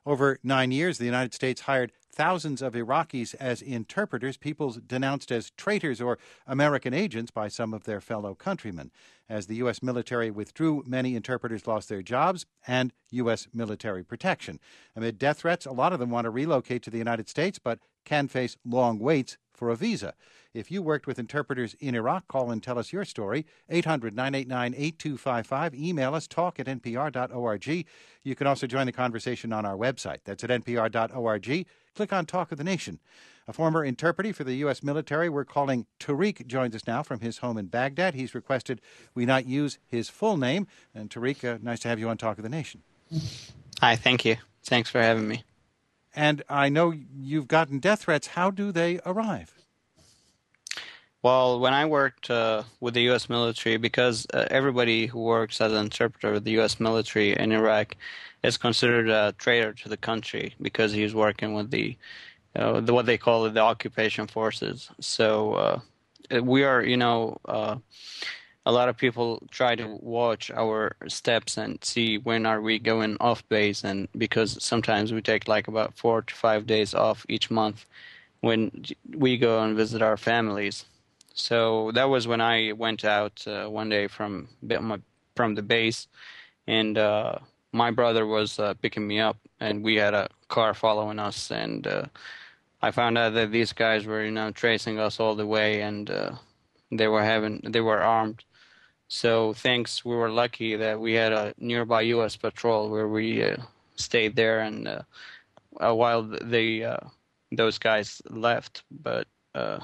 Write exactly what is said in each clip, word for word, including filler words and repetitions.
Over nine years, the United States hired thousands of Iraqis as interpreters, people denounced as traitors or American agents by some of their fellow countrymen. As the U S military withdrew, many interpreters lost their jobs and U S military protection. Amid death threats, a lot of them want to relocate to the United States, but can face long waits for a visa. If you worked with interpreters in Iraq, call and tell us your story. eight hundred, nine eight nine, eight two five five. Email us, talk at n p r dot org. You can also join the conversation on our website. That's at n p r dot org. Click on Talk of the Nation. A former interpreter for the U S military we're calling Tariq joins us now from his home in Baghdad. He's requested we not use his full name. And Tariq, uh, nice to have you on Talk of the Nation. Hi, thank you. Thanks for having me. And I know you've gotten death threats. How do they arrive? Well, when I worked uh, with the U S military, because uh, everybody who works as an interpreter with the U S military in Iraq is considered a traitor to the country because he's working with the, uh, the what they call the occupation forces. So uh, we are, you know, uh, a lot of people try to watch our steps and see when are we going off base, and because sometimes we take like about four to five days off each month when we go and visit our families. So that was when I went out uh, one day from from the base, and uh, my brother was uh, picking me up, and we had a car following us, and uh, I found out that these guys were, you know, tracing us all the way, and uh, they were having they were armed. So thanks, we were lucky that we had a nearby U S patrol where we uh, stayed there, and uh, while the uh, those guys left, but. Uh,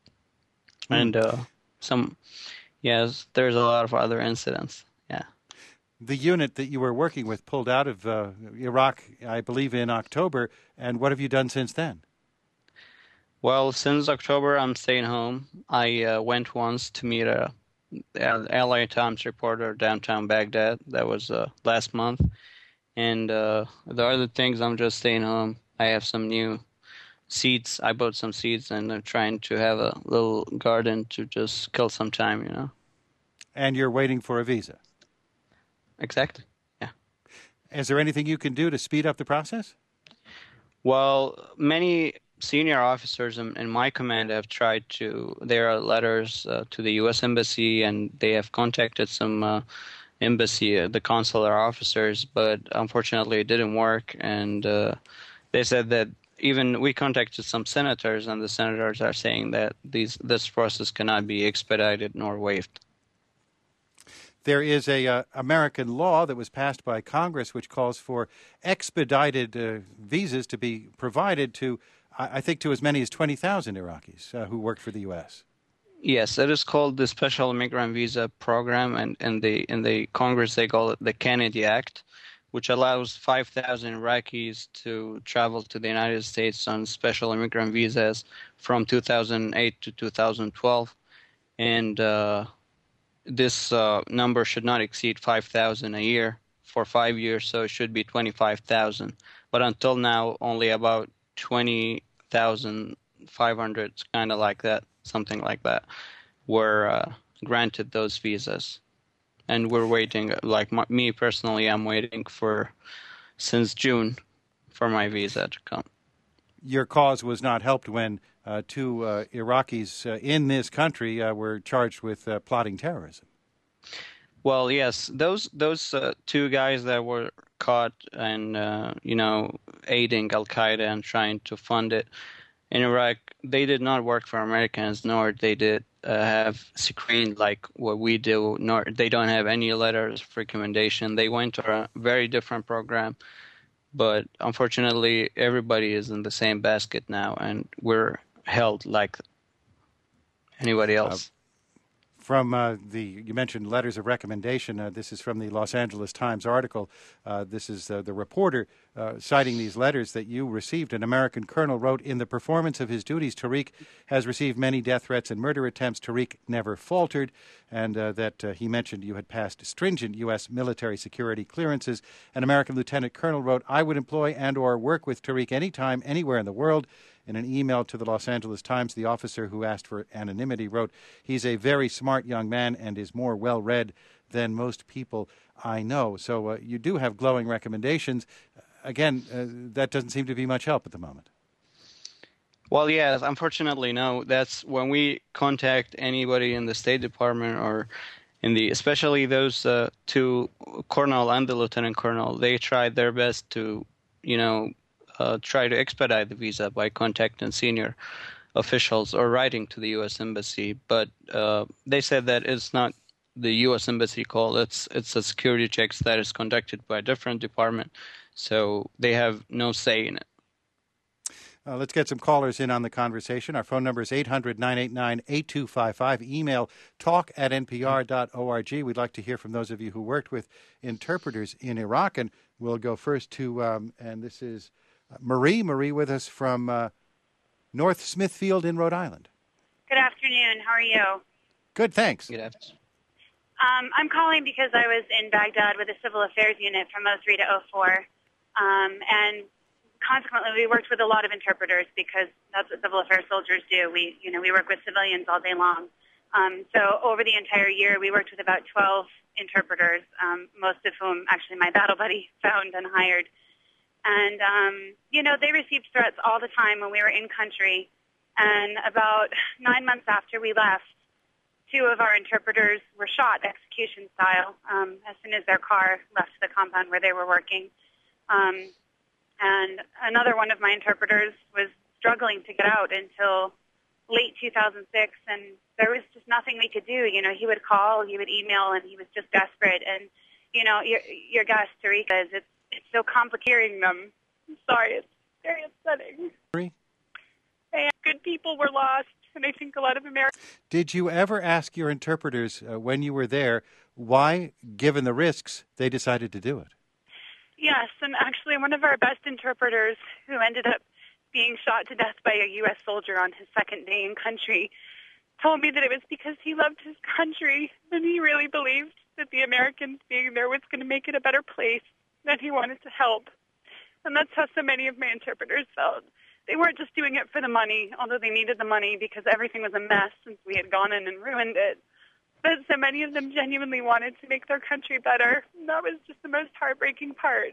And uh, some, yes, there's a lot of other incidents, yeah. The unit that you were working with pulled out of uh, Iraq, I believe, in October. And what have you done since then? Well, since October, I'm staying home. I uh, went once to meet a L A Times reporter downtown Baghdad. That was uh, last month. And uh, the other things, I'm just staying home. I have some new seeds. I bought some seeds, and I'm trying to have a little garden to just kill some time, you know. And you're waiting for a visa? Exactly, yeah. Is there anything you can do to speed up the process? Well, many senior officers in, in my command have tried to, there are letters uh, to the U S Embassy, and they have contacted some uh, embassy, uh, the consular officers, but unfortunately it didn't work, and uh, they said that even we contacted some senators, and the senators are saying that these this process cannot be expedited nor waived. There is a uh, American law that was passed by Congress which calls for expedited uh, visas to be provided to, I, I think, to as many as twenty thousand Iraqis uh, who work for the U S. Yes, it is called the Special Immigrant Visa Program, and in the in the Congress they call it the Kennedy Act, which allows five thousand Iraqis to travel to the United States on special immigrant visas from two thousand eight to two thousand twelve. And uh, this uh, number should not exceed five thousand a year for five years, so it should be twenty-five thousand. But until now, only about twenty thousand five hundred, kind of like that, something like that, were uh, granted those visas. And we're waiting, like my, me personally, I'm waiting for, since June, for my visa to come. Your cause was not helped when uh, two uh, Iraqis uh, in this country uh, were charged with uh, plotting terrorism. Well, yes, those those uh, two guys that were caught and, uh, you know, aiding Al-Qaeda and trying to fund it in Iraq, they did not work for Americans, nor they did uh, have screened like what we do, nor they don't have any letters of recommendation. They went to a very different program, but unfortunately everybody is in the same basket now, and we're held like anybody else. Uh, From uh, the, you mentioned letters of recommendation. Uh, this is from the Los Angeles Times article. Uh, this is uh, the reporter uh, citing these letters that you received. An American colonel wrote, "In the performance of his duties, Tariq has received many death threats and murder attempts. Tariq never faltered," and uh, that uh, he mentioned you had passed stringent U S military security clearances. An American lieutenant colonel wrote, "I would employ and or work with Tariq anytime, anywhere in the world." In an email to the Los Angeles Times, the officer who asked for anonymity wrote, "He's a very smart young man and is more well-read than most people I know." So uh, you do have glowing recommendations. again, uh, that doesn't seem to be much help at the moment. Well, yes, unfortunately, no. That's when we contact anybody in the State Department or in the, especially those uh, two, colonel and the lieutenant colonel, they tried their best to, you know, uh, try to expedite the visa by contacting senior officials or writing to the U S Embassy. But uh, they said that it's not the U S Embassy call. It's it's a security checks that is conducted by a different department. So they have no say in it. Uh, let's get some callers in on the conversation. Our phone number is eight hundred, nine eight nine, eight two five five. Email talk at n p r dot org. We'd like to hear from those of you who worked with interpreters in Iraq. And we'll go first to, um, and this is Marie. Marie with us from uh, North Smithfield in Rhode Island. Good afternoon. How are you? Good, thanks. Good afternoon. Um, I'm calling because I was in Baghdad with the Civil Affairs Unit from oh three to oh four. Um, and consequently, we worked with a lot of interpreters because that's what civil affairs soldiers do. We, you know, we work with civilians all day long. Um, so over the entire year, we worked with about twelve interpreters, um, most of whom actually my battle buddy found and hired. And, um, you know, they received threats all the time when we were in country. And about nine months after we left, two of our interpreters were shot execution style um, as soon as their car left the compound where they were working. Um, and another one of my interpreters was struggling to get out until late two thousand six, and there was just nothing we could do. You know, he would call, he would email, and he was just desperate. And, you know, your, your guest, Tarika, is it's, it's so complicating them. I'm sorry, it's very upsetting. And good people were lost, and I think a lot of Americans... Did you ever ask your interpreters uh, when you were there why, given the risks, they decided to do it? Yes, and actually one of our best interpreters, who ended up being shot to death by a U S soldier on his second day in country, told me that it was because he loved his country and he really believed that the Americans being there was going to make it a better place, that he wanted to help. And that's how so many of my interpreters felt. They weren't just doing it for the money, although they needed the money because everything was a mess since we had gone in and ruined it. But so many of them genuinely wanted to make their country better. And that was just the most heartbreaking part.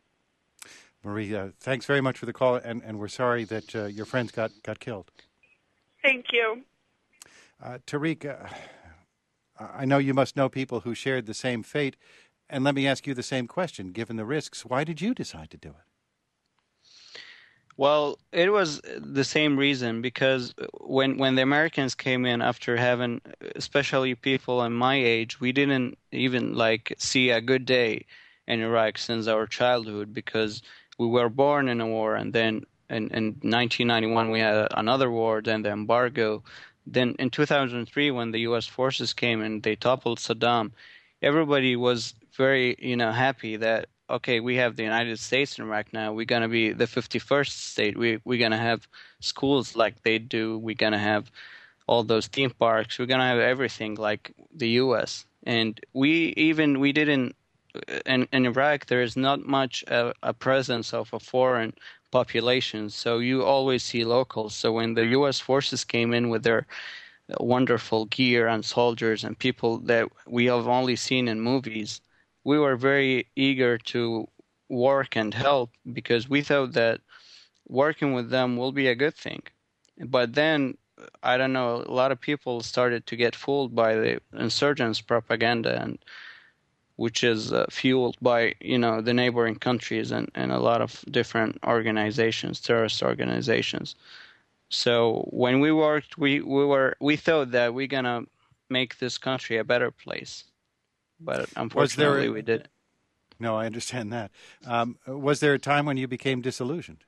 Marie, uh, thanks very much for the call, and, and we're sorry that uh, your friends got, got killed. Thank you. Uh, Tariq, uh, I know you must know people who shared the same fate, and let me ask you the same question. Given the risks, why did you decide to do it? Well, it was the same reason, because when when the Americans came in after having, especially people in my age, we didn't even like see a good day in Iraq since our childhood, because we were born in a war, and then in, in nineteen ninety-one we had another war, then the embargo. Then in two thousand three, when the U S forces came and they toppled Saddam, everybody was very, you know, happy that, okay, we have the United States in Iraq now. We're going to be the fifty-first state. We, we're going to have schools like they do. We're going to have all those theme parks. We're going to have everything like the U S. And we even, we didn't, in, in Iraq, there is not much uh, a presence of a foreign population. So you always see locals. So when the U S forces came in with their wonderful gear and soldiers and people that we have only seen in movies, we were very eager to work and help because we thought that working with them will be a good thing. But then, I don't know, a lot of people started to get fooled by the insurgents' propaganda, and which is uh, fueled by, you know, the neighboring countries and, and a lot of different organizations, terrorist organizations. So when we worked, we, we were we thought that we're gonna make this country a better place. But unfortunately, there, we didn't. No, I understand that. Um, was there a time when you became disillusioned?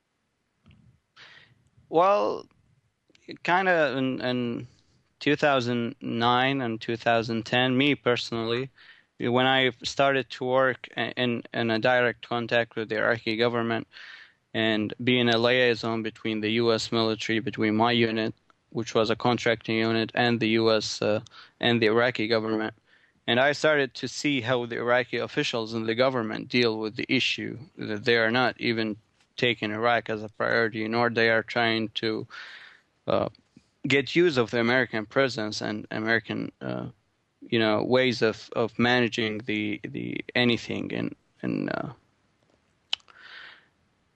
Well, kind of in, in two thousand nine and two thousand ten, me personally, when I started to work in, in a direct contact with the Iraqi government and being a liaison between the U S military, between my unit, which was a contracting unit, and the U S uh, and the Iraqi government, and I started to see how the Iraqi officials and the government deal with the issue, that they are not even taking Iraq as a priority, nor they are trying to uh, get use of the American presence and American, uh, you know, ways of, of managing the the anything in in uh,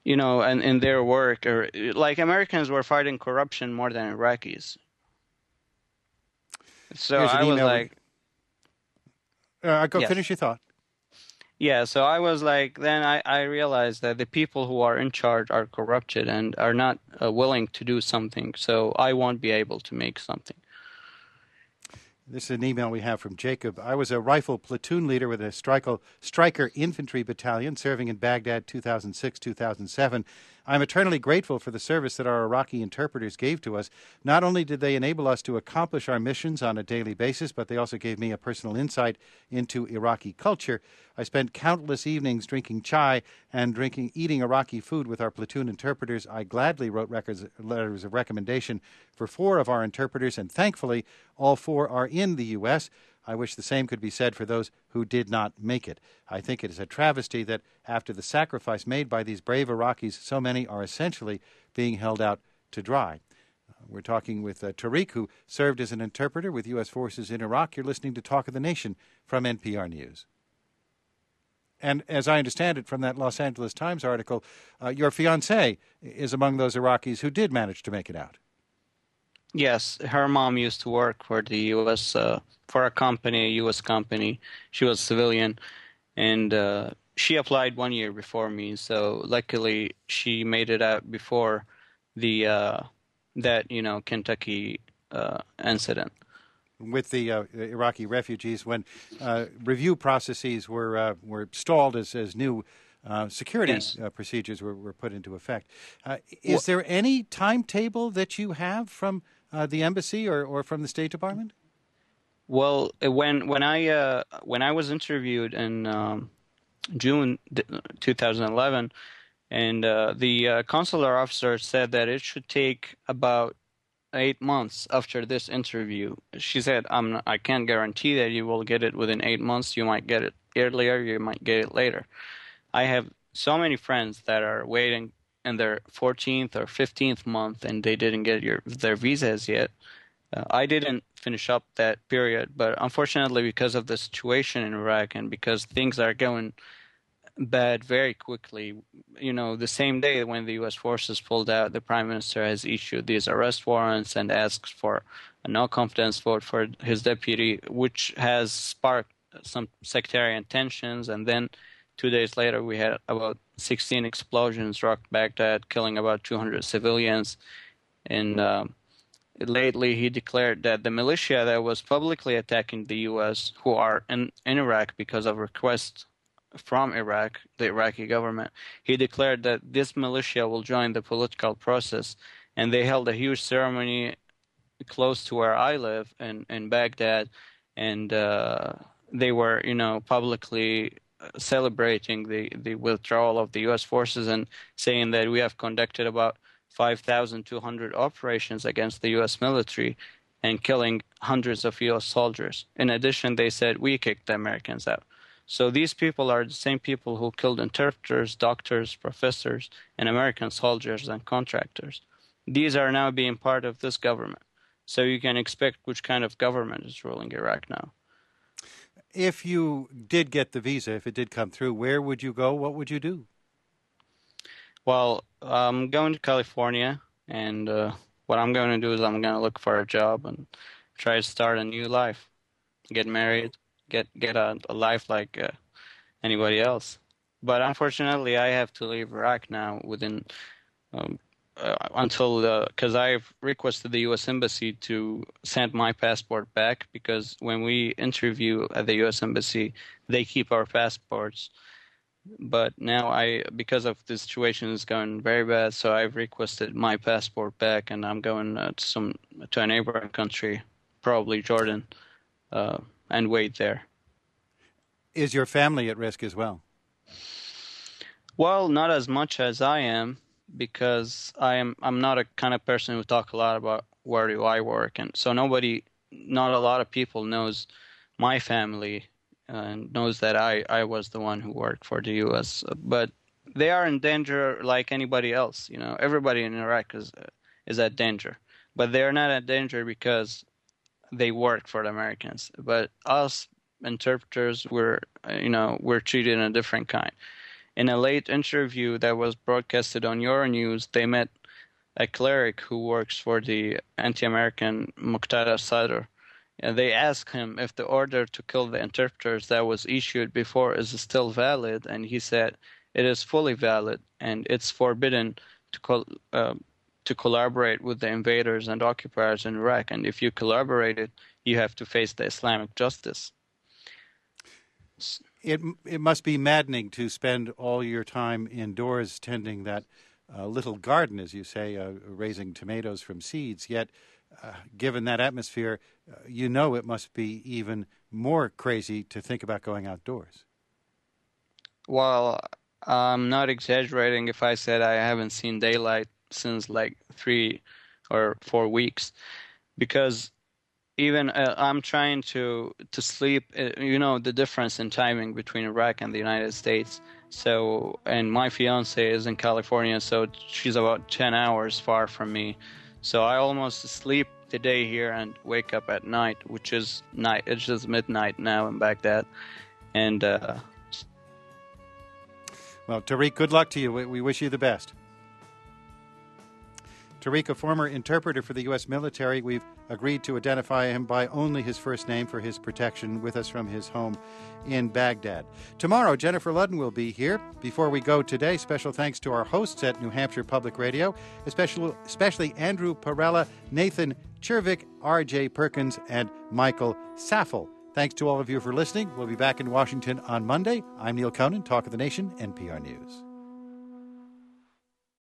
you know, and in their work, or like Americans were fighting corruption more than Iraqis. So Here's an I was email. like, uh, go yes. finish your thought. Yeah, so I was like, then I, I realized that the people who are in charge are corrupted and are not uh, willing to do something, so I won't be able to make something. This is an email we have from Jacob. I was a rifle platoon leader with a Stryker, Stryker infantry battalion serving in Baghdad two thousand six to two thousand seven. I'm eternally grateful for the service that our Iraqi interpreters gave to us. Not only did they enable us to accomplish our missions on a daily basis, but they also gave me a personal insight into Iraqi culture. I spent countless evenings drinking chai and drinking, eating Iraqi food with our platoon interpreters. I gladly wrote records, letters of recommendation for four of our interpreters, and thankfully all four are in the U S I wish the same could be said for those who did not make it. I think it is a travesty that after the sacrifice made by these brave Iraqis, so many are essentially being held out to dry. Uh, we're talking with uh, Tariq, who served as an interpreter with U S forces in Iraq. You're listening to Talk of the Nation from N P R News. And as I understand it from that Los Angeles Times article, uh, your fiancée is among those Iraqis who did manage to make it out. Yes, her mom used to work for the U S uh, for a company, a U S company. She was civilian, and uh, she applied one year before me. So luckily, she made it out before the uh, that you know Kentucky uh, incident with the uh, Iraqi refugees, when uh, review processes were uh, were stalled as as new Uh, security yes. uh, procedures were, were put into effect. Uh, is well, there any timetable that you have from uh, the embassy or, or from the State Department? Well, when when I uh, when I was interviewed in um, June twenty eleven, and uh, the uh, consular officer said that it should take about eight months after this interview. She said, "I'm not, I can't guarantee that you will get it within eight months. You might get it earlier. You might get it later." I have so many friends that are waiting in their fourteenth or fifteenth month, and they didn't get your, their visas yet. Uh, I didn't finish up that period, but unfortunately, because of the situation in Iraq and because things are going bad very quickly, you know, the same day when the U S forces pulled out, the Prime Minister has issued these arrest warrants and asked for a no-confidence vote for his deputy, which has sparked some sectarian tensions, and then two days later, we had about sixteen explosions rocked Baghdad, killing about two hundred civilians. And um, lately, he declared that the militia that was publicly attacking the U S, who are in, in Iraq because of requests from Iraq, the Iraqi government, he declared that this militia will join the political process. And they held a huge ceremony close to where I live in, in Baghdad. And uh, they were, you know, publicly celebrating the, the withdrawal of the U S forces and saying that we have conducted about five thousand two hundred operations against the U S military and killing hundreds of U S soldiers. In addition, they said we kicked the Americans out. So these people are the same people who killed interpreters, doctors, professors, and American soldiers and contractors. These are now being part of this government. So you can expect which kind of government is ruling Iraq now. If you did get the visa, if it did come through, where would you go? What would you do? Well, I'm going to California, and uh, what I'm going to do is I'm going to look for a job and try to start a new life, get married, get get a, a life like uh, anybody else. But unfortunately, I have to leave Iraq now within um, uh, until because I've requested the U S Embassy to send my passport back, because when we interview at the U S Embassy, they keep our passports. But now I, because of the situation is going very bad, so I've requested my passport back, and I'm going uh, to some to a neighboring country, probably Jordan, uh, and wait there. Is your family at risk as well? Well, not as much as I am, because I am I'm not a kind of person who talk a lot about where do I work, and so nobody, not a lot of people knows my family and knows that I, I was the one who worked for the U S. But they are in danger like anybody else. You know, everybody in Iraq is is at danger, but they are not at danger because they work for the Americans. But us interpreters, we're you know we're treated in a different kind. In a late interview that was broadcasted on your news, they met a cleric who works for the anti-American Muqtada Sadr. And they asked him if the order to kill the interpreters that was issued before is still valid, and he said it is fully valid, and it's forbidden to col- uh, to collaborate with the invaders and occupiers in Iraq, and if you collaborated, you have to face the Islamic justice. It it must be maddening to spend all your time indoors tending that uh, little garden, as you say, uh, raising tomatoes from seeds, yet uh, given that atmosphere, uh, you know it must be even more crazy to think about going outdoors. Well, I'm not exaggerating if I said I haven't seen daylight since like three or four weeks, because even uh, I'm trying to to sleep. Uh, you know the difference in timing between Iraq and the United States. So, and my fiance is in California, so she's about ten hours far from me. So I almost sleep the day here and wake up at night, which is night. It's just midnight now in Baghdad, and. Uh, Well, Tariq, good luck to you. We wish you the best. Tariq, a former interpreter for the U S military, we've agreed to identify him by only his first name for his protection, with us from his home in Baghdad. Tomorrow, Jennifer Ludden will be here. Before we go today, special thanks to our hosts at New Hampshire Public Radio, especially, especially Andrew Perella, Nathan Chervik, R J Perkins, and Michael Saffel. Thanks to all of you for listening. We'll be back in Washington on Monday. I'm Neil Conan, Talk of the Nation, N P R News.